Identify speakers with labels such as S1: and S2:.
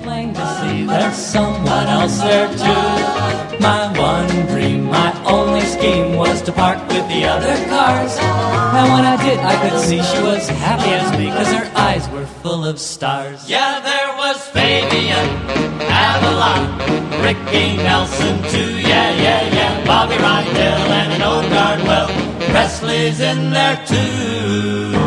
S1: plain to see there's someone else there too. My one dream, my only scheme was to park with the other cars. And when I did, I could see she was happy as me, 'cause her eyes were full of stars. Yeah, there was Fabian, Avalon, Ricky Nelson too, yeah, Bobby Rydell and an old Gardwell, Presley's in there too.